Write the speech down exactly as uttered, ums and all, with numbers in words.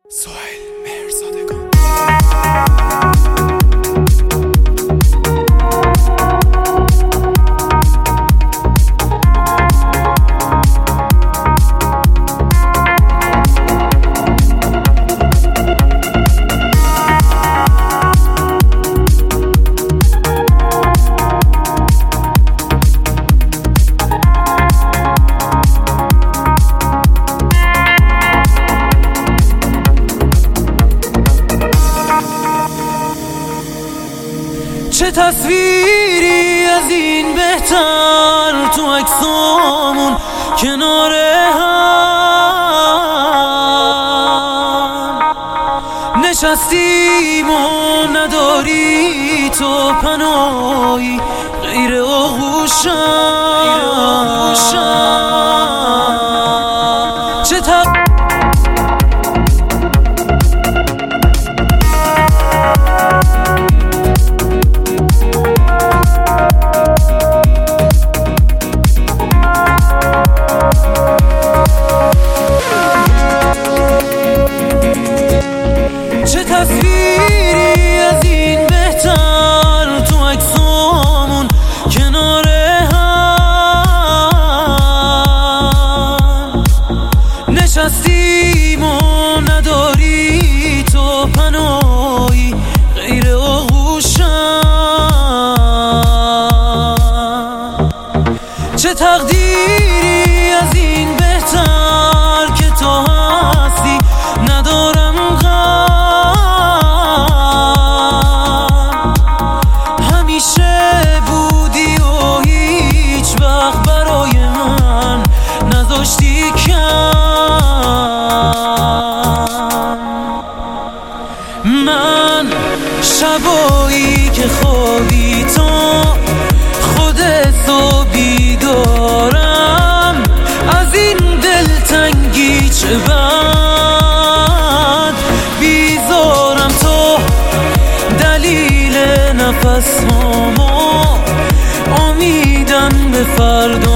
سهیل مهرزادگان. چه تصویری از این بهتر تو عکسامون کنار هم نشستیم و نداری تو پناهی غیر آغوشم. چه تصویری از این بهتر تو عکسامون کنار هم نشستیم و نداری تو پناهی غیر آغوشم. چه تقدیری از این بهتر که تو هستی ندارم من شبایی که خوابی تو خودت و بیدارم از این دلتنگی چه بد بیزارم تو دلیل نفس هامو امیدم به فردا